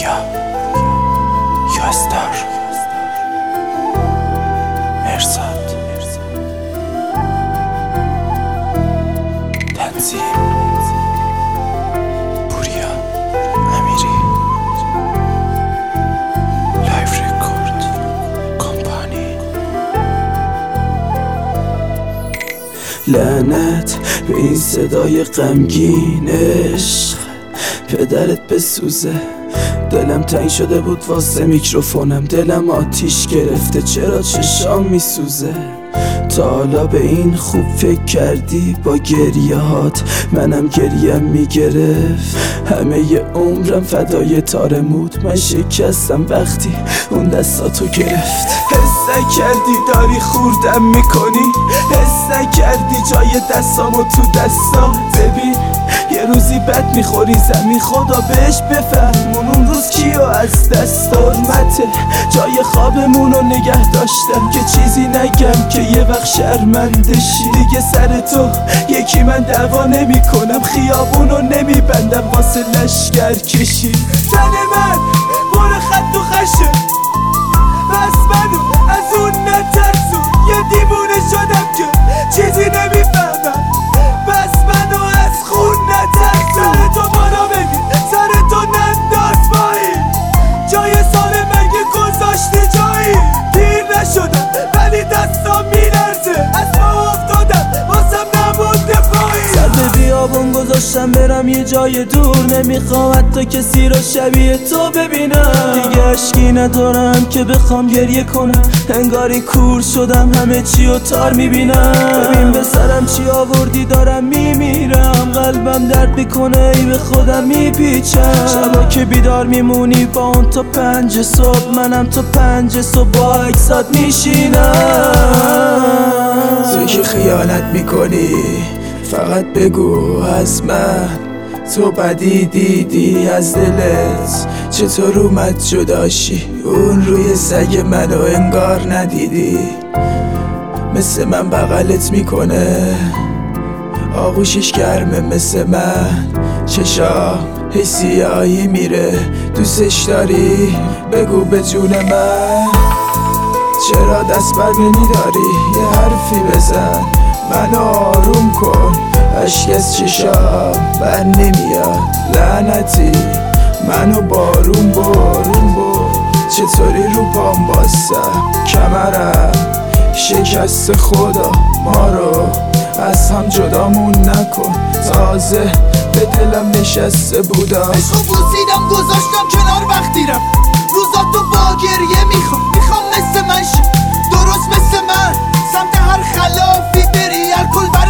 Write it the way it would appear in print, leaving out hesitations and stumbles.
پوریا یازدار مرزاد تنظیم پوریا امیری لایف رکورد کمپانی. لعنت به این صدای غمگین، عشق پدرت بسوزه. دلم تنگ شده بود واسه میکروفونم، دلم آتیش گرفته، چرا چشام میسوزه؟ تا حالا به این خوب فکر کردی؟ با گریه هات منم گریم میگرفت. همه ی عمرم فدای تارمود، من شکستم وقتی اون دستاتو گرفت. حس نکردی داری خوردم میکنی، حس نکردی جای دستامو تو دستام. ببین یه روزی بد میخوری زمین، خدا بهش بفهمون اون روز کیو از دست حرمته. جای خوابمونو نگه داشتم که چیزی نگم که یه وقت شرمنده شی. دیگه سر تو یکی من دعوا نمی کنم، خیابونو نمیبندم واسه لشگر کشی. تن من پر خط و خشه، بس منو از اون نترسون. یه دیوونه شدم که چیزی نمیفهمم، بس منو از خون نترسون. سر تو بالا بگیر، سر تو ننداز پایین، جای سال مگه گذاشتی جایی؟ دیر نشدم ولی دستام میلرزه، از ما افتادم واسم نمونده پایین. سر به بیابون گذاشتم برم یه جای دور، نمیخوام حتی کسی رو شبیه تو ببینم. دیگه عشقی ندارم که بخوام گریه کنم، انگاری کور شدم همه چی رو تار میبینم. ببین به سرم چی آوردی دارم میمیرم، قلبم درد میکنه ای به خودم میپیچم. شبا که بیدار میمونی با اون تا 5 صبح، منم تا 5 صبح با عکسات میشینم. تو که خیانت میکنی فقط بگو از من، تو بدی دیدی از دلت چطور اومد جداشی؟ اون روی سگ منو انگار ندیدی، مثل من بغلت میکنه، آغوشش گرمه مثل من، چشام هی سیاهی میره. دوستش داری؟ بگو به جون من، چرا دست بر نمیداری؟ یه حرفی بزن منو آروم کن، اشک از چشام بر نمیاد. لعنتی منو بارون بارون چطوری رو پام باستم، کمرم شکست، خدا ما رو از هم جدامون نکن. تازه به دلم نشسته بودم، عشقو بوسیدم گذاشتم کنار وقتی رفت. روزاتو با گریه میخوام مثل من شی، درست مثل من، سمت هر خلافی بری الکل